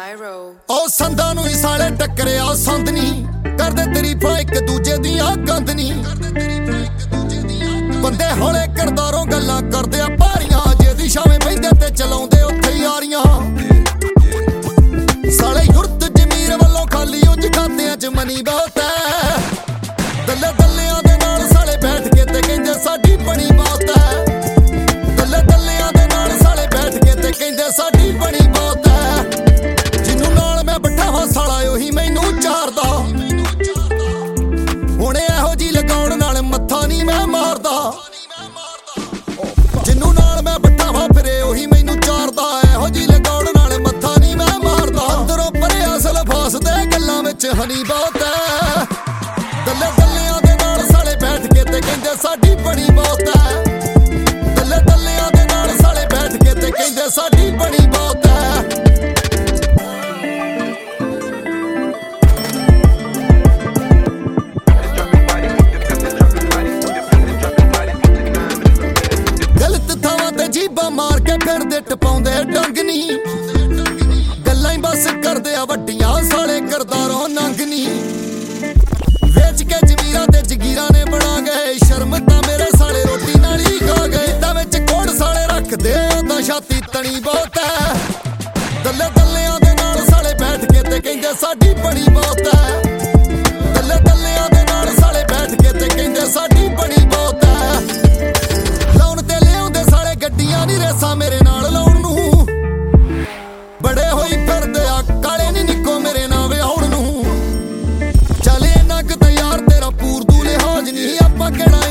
Pyro ਉਹ ਸੰਦਾਂ ਨੂੰ ਹੀ ਸਾਲੇ ਟੱਕਰਿਆ ਸੰਦ ਨਹੀਂ ਕਰਦੇ ਤਰੀਫਾਂ ਇੱਕ ਦੂਜੇ ਦੀਆਂ ਗੰਦ ਨਹੀਂ ਬੰਦੇ ਹੌਲੇ ਕਰਦਾਰੋਂ ਗੱਲਾਂ ਕਰਦੇ ਆ ਭਾਰੀਆਂ ਜਿਹਦੀ ਛਾਵੇਂ ਬਹਿੰਦੇ ਤੇ ਚਲਾਉਂਦੇ ਉੱਥੇ ਯਾਰੀਆਂ ਸਾਲੇ ਯੁਰਤ ਜ਼ਮੀਰ ਵੱਲੋਂ ਖਾਲੀ ਉਂਝ ਖਾਤਿਆਂ 'ਚ ਮਨੀ ਬਹੁਤ ਹੈ ਦੱਲੇ ਦੱਲਿਆਂ ਦੇ ਨਾਲ ਸਾਲੇ ਬੈਠ ਕੇ ਤੇ ਕਹਿੰਦੇ ਸਾਡੀ ਬਣੀ ਬਹੁਤ ਹੈ ਦੱਲੇ ਦੱਲਿਆਂ ਦੇ ਨਾਲ ਸਾਲੇ ਬੈਠ ਕੇ ਤੇ ਕਹਿੰਦੇ ਸਾਡੀ ਬਣੀ ਬਹੁਤ ਹੈ ਜਿਹਨੂੰ ਨਾਲ ਮੈਂ ਬਿਠਾ ਹਾਂ ਸਾਲਾ ਉਹੀ ਮੈਨੂੰ ਚਾਰਦਾ ਹੁਣ ਇਹੋ ਜੀ ਲਗਾਉਣ ਨਾਲ ਮੱਥਾ ਨਹੀਂ ਮੈਂ ਮਾਰਦਾ ਜਿਹਨੂੰ ਨਾਲ ਮੈਂ ਬਿਠਾ ਹਾਂ ਫਿਰੇ ਉਹੀ ਮੈਨੂੰ ਚਾਰਦਾ ਇਹੋ ਜੀ ਲਗਾਉਣ ਨਾਲ ਮੱਥਾ ਨਹੀਂ ਮੈਂ ਮਾਰਦਾ ਅੰਦਰੋਂ ਪਰੇ ਅਸਲ ਫਾਸਦੇ ਗੱਲਾਂ ਵਿੱਚ ਹਨੀ ਬਹੁਤ ਹੈ ਦੱਲੇ ਦੱਲਿਆਂ ਦੇ ਨਾਲ ਸਾਲੇ ਬੈਠ ਕੇ ਤੇ ਕਹਿੰਦੇ ਸਾਡੀ ਬਣੀ ਬਹੁਤ ਹੈ ਦੱਲੇ ਦੱਲਿਆਂ ਦੇ ਨਾਲ ਸਾਲੇ ਬੈਠ ਕੇ ਤੇ ਕਹਿੰਦੇ ਸਾਡੀ ਬਣੀ ਬਹੁਤ ਹੈ ਜੀਬਾਂ ਮਾਰ ਕੇ ਫਿਰਦੇ ਟਪਾਉਂਦੇ ਡੰਗ ਨੀ ਗੱਲਾਂ ਹੀ ਬਸ ਕਰਦੇ ਆ ਵੱਡੀਆਂ ਸਾਲੇ ਕਰਦਾਰੋਂ ਨੰਗ ਨੀ ਵੇਚ ਕੇ ਜ਼ਮੀਰਾਂ ਤੇ ਜਗੀਰਾਂ ਨੇ ਬਣਾ ਗਏ ਸ਼ਰਮ ਤਾਂ ਮੇਰੇ ਸਾਲੇ ਰੋਟੀ ਨਾਲ ਹੀ ਖਾ ਗਏ ਤਾਂ ਵਿੱਚ ਕੋੜ ਸਾਲੇ ਰੱਖਦੇ ਉਦਾਂ ਛਾਤੀ ਤਣੀ ਬਹੁਤ ਹੈ ਦੱਲੇ ਦੱਲਿਆਂ ਦੇ ਨਾਲ ਸਾਲੇ ਬੈਠ ਕੇ ਤੇ ਕਹਿੰਦੇ ਸਾਡੀ ਬਣੀ ਬਹੁਤ ਹੈ ਦੱਲੇ ਦੱਲਿਆਂ ਦੇ ਨਾਲ ਸਾਲੇ ਬੈਠ ਕੇ ਤੇ ਕਹਿੰਦੇ ਸਾਡੀ ਬਣੀ ਬਹੁਤ ਹੈ ਲਾਉਣ ਤੇ ਲਿਆਉਂਦੇ ਸਾਲੇ ਗੱਡੀਆਂ ਨੀ ਰੇਸਾਂ ਮੇਰੇ ਨਾਲ ਲਾਉਣ ਨੂੰ ਬੜੇ ਹੋਈ ਫਿਰਦੇ ਆ ਕਾਲੇ ਨੀ ਨਿੱਕੋ ਮੇਰੇ ਨਾਲ ਵਿਆਹੁਣ ਨੂੰ ਚੱਲ ਇੰਨਾ ਕੁ ਤਾਂ ਯਾਰ ਤੇਰਾ ਪੂਰ ਦੂ ਲਿਹਾਜ਼ ਨਹੀਂ ਆਪਾਂ ਕਿਹੜਾ